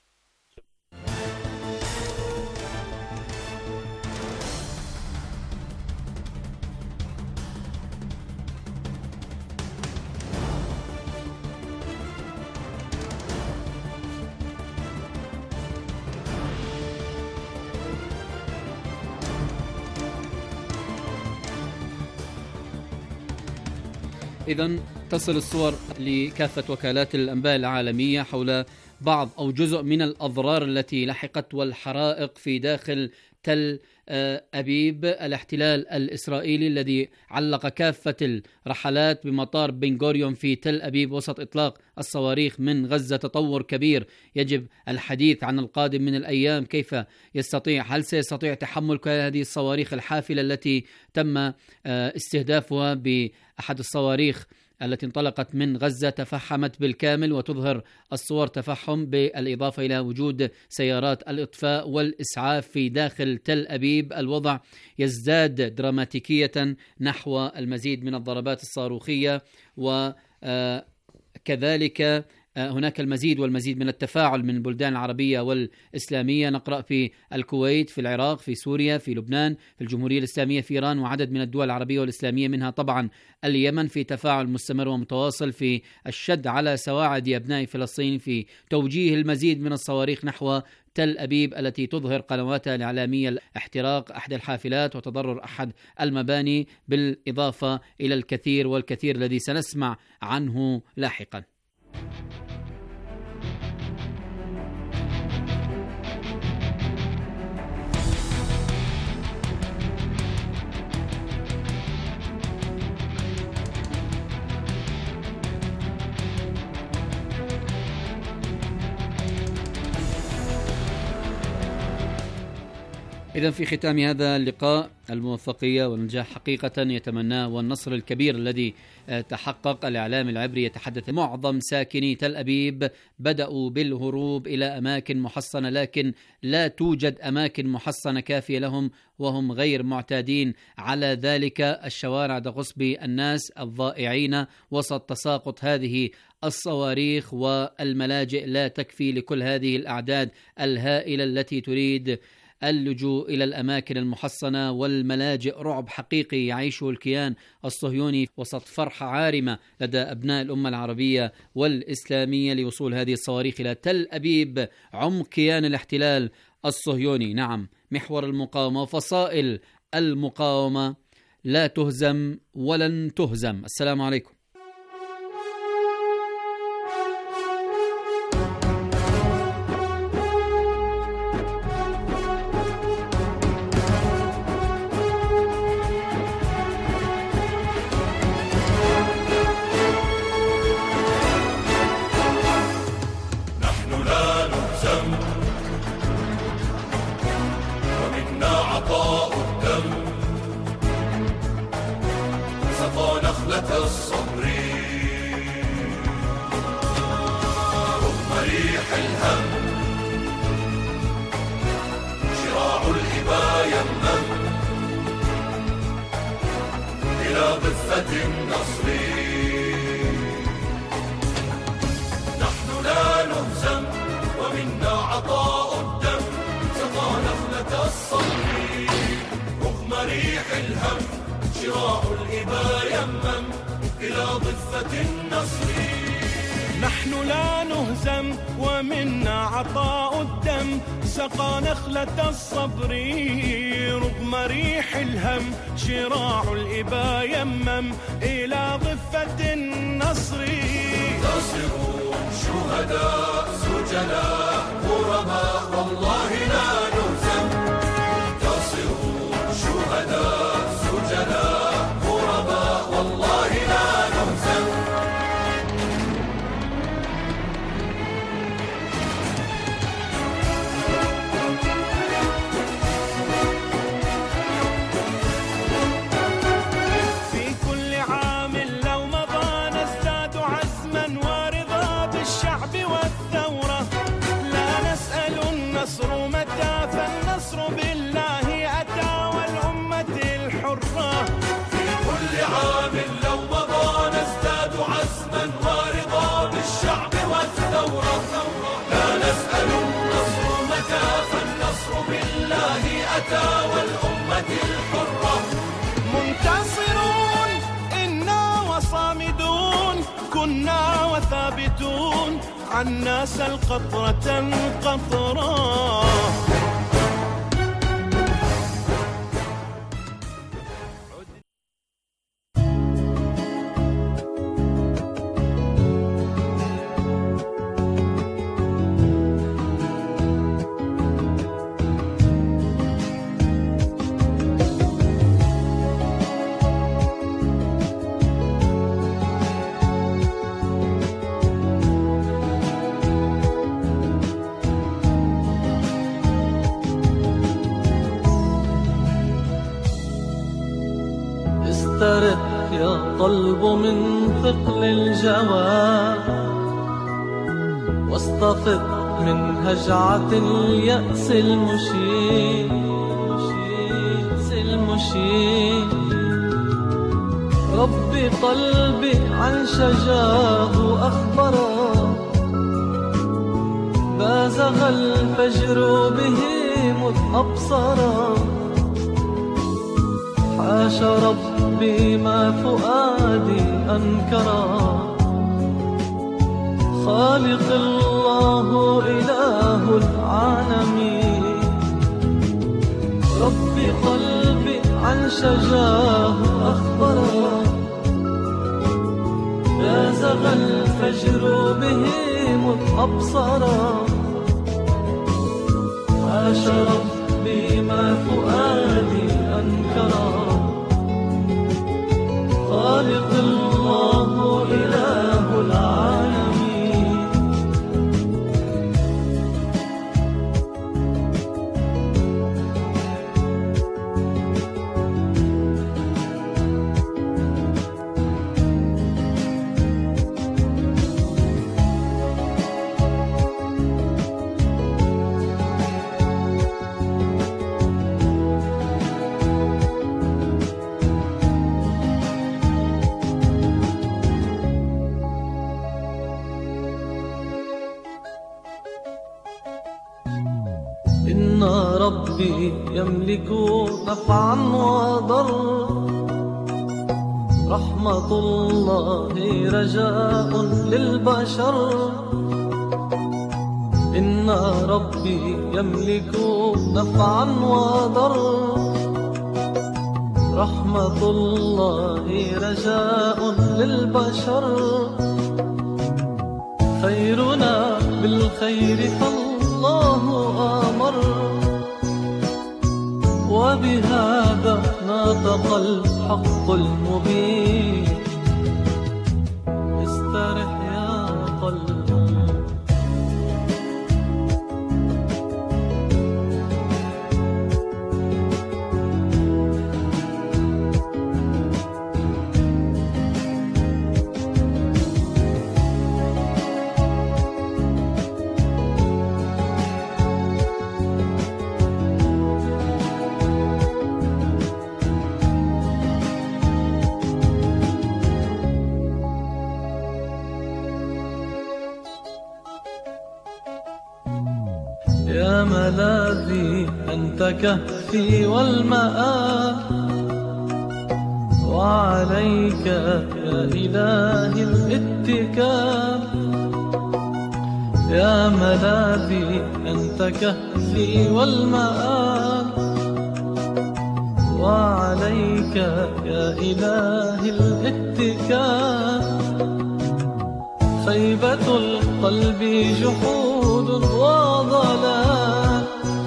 إذن تصل الصور لكافة وكالات الأنباء العالمية حول بعض أو جزء من الأضرار التي لحقت والحرائق في داخل تل أبيب. الاحتلال الإسرائيلي الذي علق كافة الرحلات بمطار بن غوريون في تل أبيب وسط إطلاق الصواريخ من غزة تطور كبير. يجب الحديث عن القادم من الأيام، كيف هل سيستطيع تحمل هذه الصواريخ الحافلة التي تم استهدافها بأحد الصواريخ التي انطلقت من غزة تفحمت بالكامل، وتظهر الصور تفحم بالإضافة إلى وجود سيارات الإطفاء والإسعاف في داخل تل أبيب. الوضع يزداد دراماتيكية نحو المزيد من الضربات الصاروخية، وكذلك هناك المزيد والمزيد من التفاعل من البلدان العربية والإسلامية. نقرأ في الكويت، في العراق، في سوريا، في لبنان، في الجمهورية الإسلامية، في إيران، وعدد من الدول العربية والإسلامية منها طبعا اليمن، في تفاعل مستمر ومتواصل في الشد على سواعد أبناء فلسطين في توجيه المزيد من الصواريخ نحو تل أبيب التي تظهر قنواتها الإعلامية احتراق أحد الحافلات وتضرر أحد المباني، بالإضافة إلى الكثير والكثير الذي سنسمع عنه لاحقا. إذن في ختام هذا اللقاء الموفقية والنجاح حقيقة يتمناه، والنصر الكبير الذي تحقق. الإعلام العبري يتحدث معظم ساكني تل أبيب بدأوا بالهروب إلى أماكن محصنة، لكن لا توجد أماكن محصنة كافية لهم وهم غير معتادين على ذلك. الشوارع تغص بالناس الضائعين وسط تساقط هذه الصواريخ، والملاجئ لا تكفي لكل هذه الأعداد الهائلة التي تريد اللجوء إلى الأماكن المحصنة والملاجئ. رعب حقيقي يعيشه الكيان الصهيوني وسط فرحة عارمة لدى أبناء الأمة العربية والإسلامية لوصول هذه الصواريخ إلى تل أبيب، عمق كيان الاحتلال الصهيوني. نعم، محور المقاومة وفصائل المقاومة لا تهزم ولن تهزم. السلام عليكم. نخلة الصبر رغم ريح الهم شراع الإبا يمم إلى ضفة النصر نحن لا نهزم ومنا عطاء الدم سقى نخلة الصبر رغم ريح الهم شراع الإبا يمم إلى ضفة النصر نحن لا نهزم ومنا عطاء الدم سقى نخلة الصبر رغم ريح الهم شراع الإبا يمم إلى ضفة النصر منتصرون شهداء سجناء غرباء والله لا نهزم منتصرون شهداء سجناء غرباء والله لا نهزم أتى والأمة الحرة منتصرون إنا وصامدون كنا وثابتون عنا سل قطرة قطرة استرق يا قلب من ثقل الجوى واستفد من هجعة اليأس المشين ربي قلبي عن شجاه أخبره بازغ الفجر به مذ أبصره حاش ربي ما فؤادي أنكرا خالق الله إله العالمين ربي قلبي عن شجاه أخبرا بازغ الفجر به مذ أبصرا حاش ربي ما فؤادي أنكرا خالق الله إله العالمين إن ربي يملك نفعا وضر رحمة الله رجاء للبشر إن ربي يملك نفعا وضر رحمة الله رجاء للبشر خيرنا بالخير فالله آمر وبهذا نطق الحق المبين استرح يا قلبي يا ملاذي أنت كهفي والمآب، وعليك يا إلهي الاتكال. يا ملاذي أنت كهفي والمآب، وعليك يا إلهي الاتكال. خيبة القلب جحود وضلال،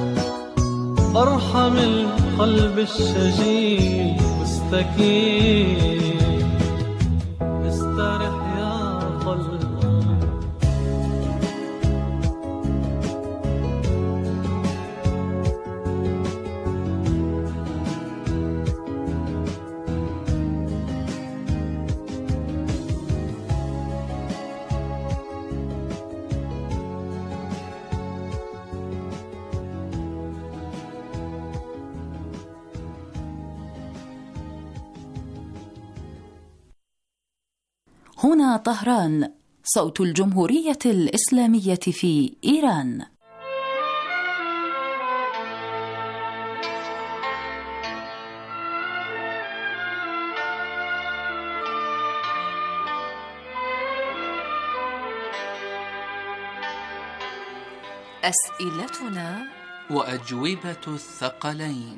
ارحم القلب الشجي مستكين. استرح يا قلبي. هنا طهران، صوت الجمهورية الإسلامية في إيران. أسئلتنا وأجوبة الثقلين.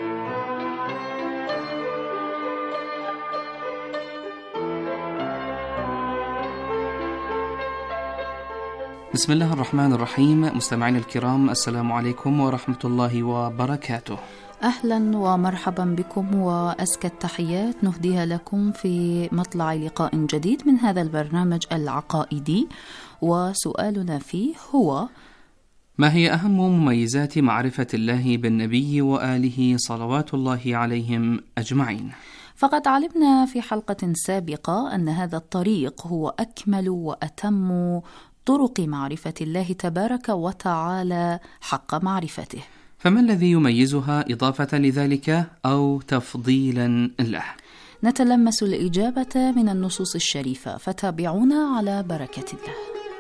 بسم الله الرحمن الرحيم. مستمعينا الكرام، السلام عليكم ورحمة الله وبركاته. أهلا ومرحبا بكم، وأزكى التحيات نهديها لكم في مطلع لقاء جديد من هذا البرنامج العقائدي. وسؤالنا فيه هو: ما هي أهم مميزات معرفة الله بالنبي وآله صلوات الله عليهم أجمعين؟ فقد علمنا في حلقة سابقة أن هذا الطريق هو أكمل وأتم طرق معرفة الله تبارك وتعالى حق معرفته. فما الذي يميزها إضافة لذلك أو تفضيلا له؟ نتلمس الإجابة من النصوص الشريفة، فتابعونا على بركة الله.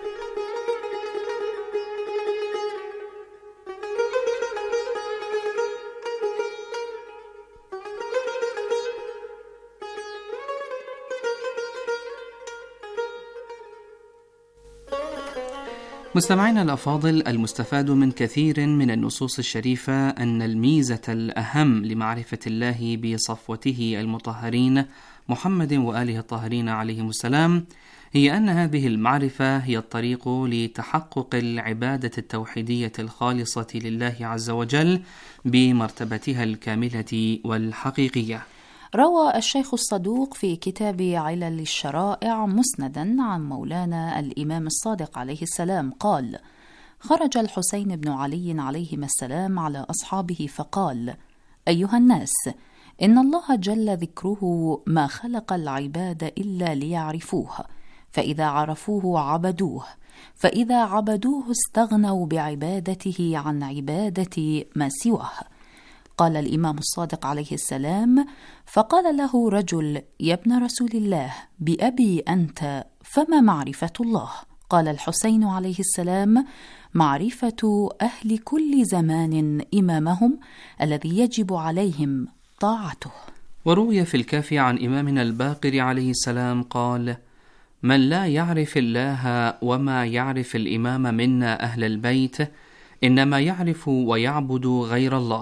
مستمعينا الأفاضل، المستفاد من كثير من النصوص الشريفة أن الميزة الأهم لمعرفة الله بصفوته المطهرين محمد وآله الطاهرين عليهم السلام هي أن هذه المعرفة هي الطريق لتحقق العبادة التوحيدية الخالصة لله عز وجل بمرتبتها الكاملة والحقيقية. روى الشيخ الصدوق في كتاب علل الشرائع مسندا عن مولانا الإمام الصادق عليه السلام قال: خرج الحسين بن علي عليهما السلام على أصحابه فقال: أيها الناس، إن الله جل ذكره ما خلق العباد إلا ليعرفوه، فإذا عرفوه عبدوه، فإذا عبدوه استغنوا بعبادته عن عبادة ما سواه. قال الإمام الصادق عليه السلام: فقال له رجل: يا ابن رسول الله، بأبي أنت، فما معرفة الله؟ قال الحسين عليه السلام: معرفة أهل كل زمان إمامهم الذي يجب عليهم طاعته. وروي في الكافي عن إمامنا الباقر عليه السلام قال: من لا يعرف الله وما يعرف الإمام منا أهل البيت إنما يعرف ويعبد غير الله.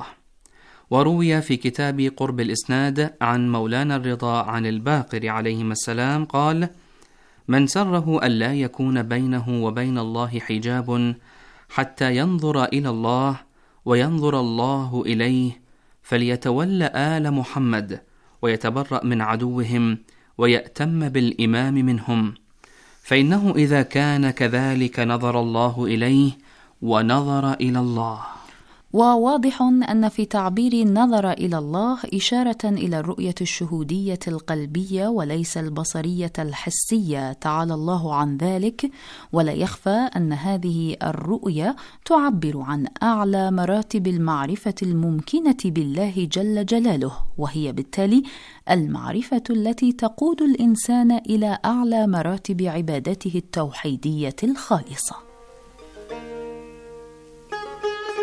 وروي في كتاب قرب الإسناد عن مولانا الرضا عن الباقر عليهما السلام قال: من سره ألا يكون بينه وبين الله حجاب حتى ينظر إلى الله وينظر الله إليه فليتولى آل محمد ويتبرأ من عدوهم ويأتم بالإمام منهم، فإنه إذا كان كذلك نظر الله إليه ونظر إلى الله. وواضح أن في تعبير نظر إلى الله إشارة إلى الرؤية الشهودية القلبية وليس البصرية الحسية، تعالى الله عن ذلك. ولا يخفى أن هذه الرؤية تعبر عن أعلى مراتب المعرفة الممكنة بالله جل جلاله، وهي بالتالي المعرفة التي تقود الإنسان إلى أعلى مراتب عبادته التوحيدية الخالصة.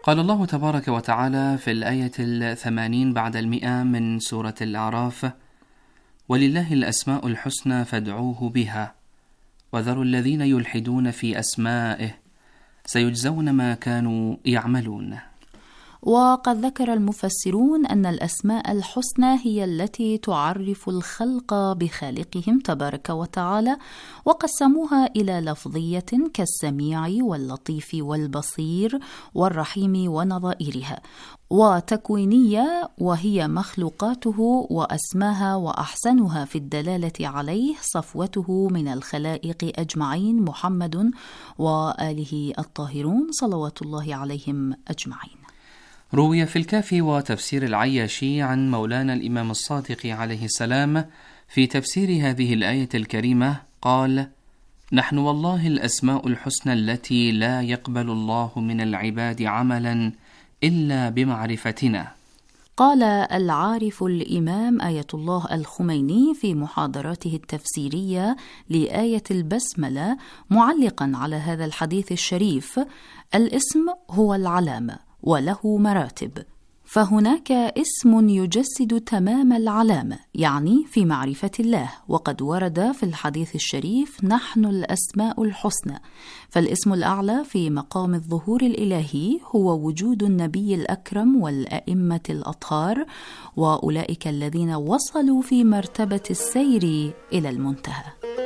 قال الله تبارك وتعالى في الآية 80 بعد 100 من سورة الأعراف: ولله الأسماء الحسنى فادعوه بها وذروا الذين يلحدون في أسمائه سيجزون ما كانوا يعملون. وقد ذكر المفسرون أن الأسماء الحسنى هي التي تعرف الخلق بخالقهم تبارك وتعالى، وقسموها إلى لفظية كالسميع واللطيف والبصير والرحيم ونظائرها، وتكوينية وهي مخلوقاته وأسماها وأحسنها في الدلالة عليه صفوته من الخلائق أجمعين محمد وآله الطاهرون صلوات الله عليهم أجمعين. روي في الكافي وتفسير العياشي عن مولانا الإمام الصادق عليه السلام في تفسير هذه الآية الكريمة قال: نحن والله الأسماء الحسنى التي لا يقبل الله من العباد عملا إلا بمعرفتنا. قال العارف الإمام آية الله الخميني في محاضراته التفسيرية لآية البسملة معلقا على هذا الحديث الشريف: الاسم هو العلامة وله مراتب، فهناك اسم يجسد تمام العلامة يعني في معرفة الله، وقد ورد في الحديث الشريف: نحن الأسماء الحسنى، فالاسم الأعلى في مقام الظهور الإلهي هو وجود النبي الأكرم والأئمة الأطهار، وأولئك الذين وصلوا في مرتبة السير إلى المنتهى.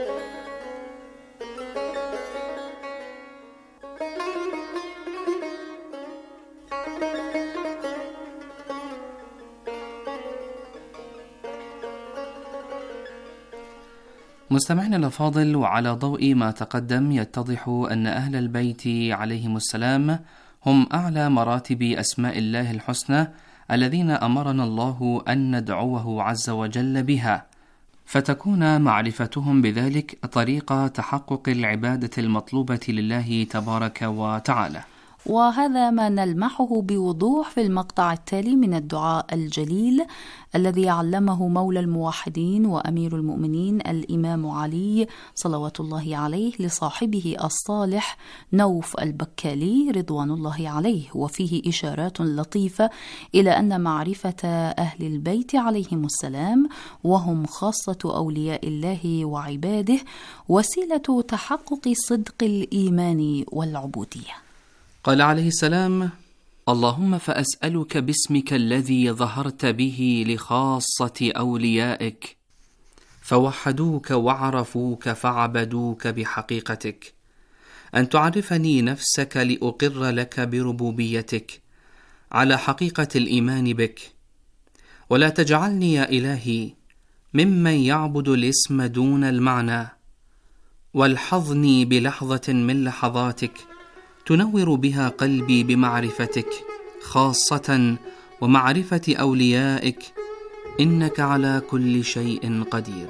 مستمعينا الأفاضل، وعلى ضوء ما تقدم يتضح أن أهل البيت عليهم السلام هم أعلى مراتب أسماء الله الحسنى الذين أمرنا الله أن ندعوه عز وجل بها، فتكون معرفتهم بذلك طريق تحقق العبادة المطلوبة لله تبارك وتعالى. وهذا ما نلمحه بوضوح في المقطع التالي من الدعاء الجليل الذي علمه مولى الموحدين وأمير المؤمنين الإمام علي صلوات الله عليه لصاحبه الصالح نوف البكالي رضوان الله عليه، وفيه إشارات لطيفة إلى أن معرفة أهل البيت عليهم السلام وهم خاصة أولياء الله وعباده وسيلة تحقق صدق الإيمان والعبودية. قال عليه السلام: اللهم فأسألك باسمك الذي ظهرت به لخاصة أوليائك فوحدوك وعرفوك فعبدوك بحقيقتك، أن تعرفني نفسك لأقر لك بربوبيتك على حقيقة الإيمان بك، ولا تجعلني يا إلهي ممن يعبد الاسم دون المعنى، والحظني بلحظة من لحظاتك تنور بها قلبي بمعرفتك خاصة ومعرفة أوليائك، إنك على كل شيء قدير.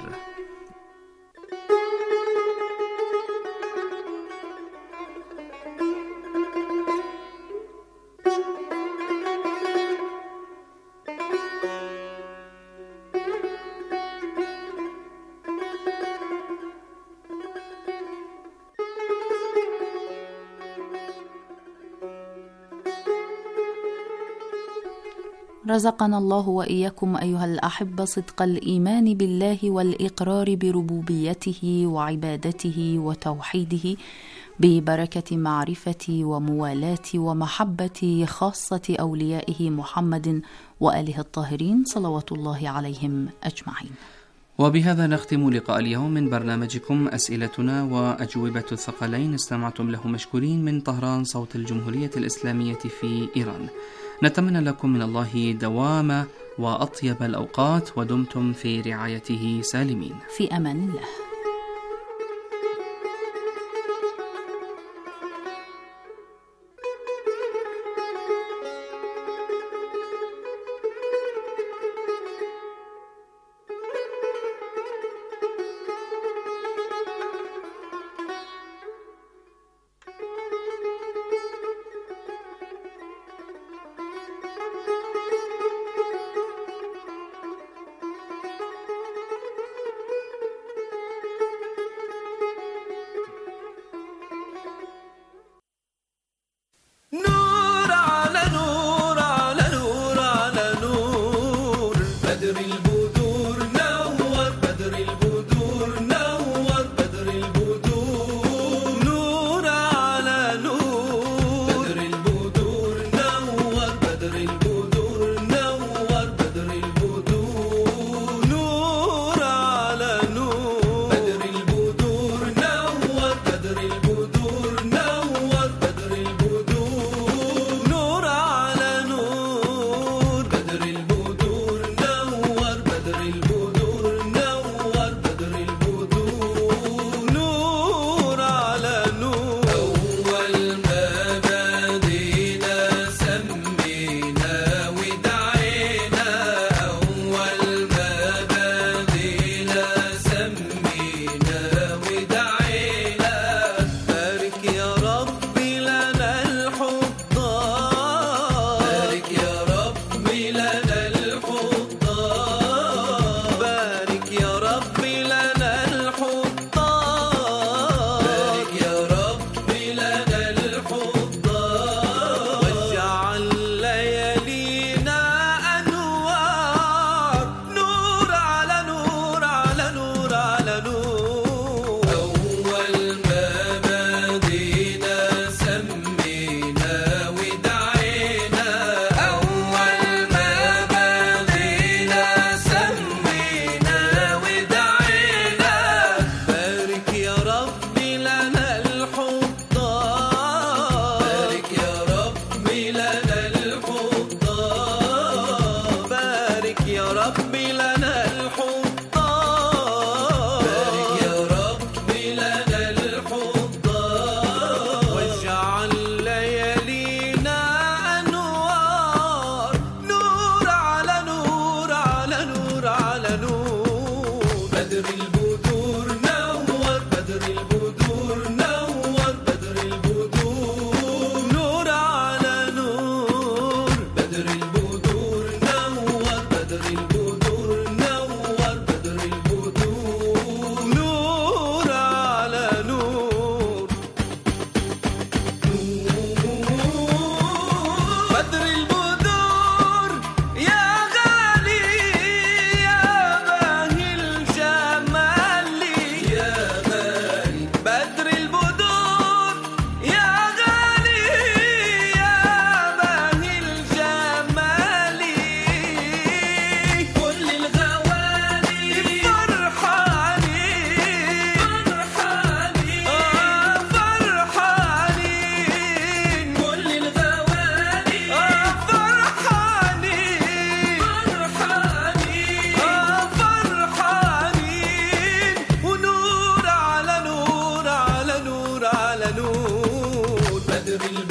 رزقنا الله وإياكم أيها الأحبة صدق الإيمان بالله والإقرار بربوبيته وعبادته وتوحيده ببركة معرفة وموالاة ومحبة خاصة أوليائه محمد وآله الطاهرين صلوات الله عليهم أجمعين. وبهذا نختم لقاء اليوم من برنامجكم أسئلتنا وأجوبة الثقلين، استمعتم له مشكورين من طهران صوت الجمهورية الإسلامية في إيران. نتمنى لكم من الله دوام وأطيب الأوقات، ودمتم في رعايته سالمين. في أمان الله. على لود بدر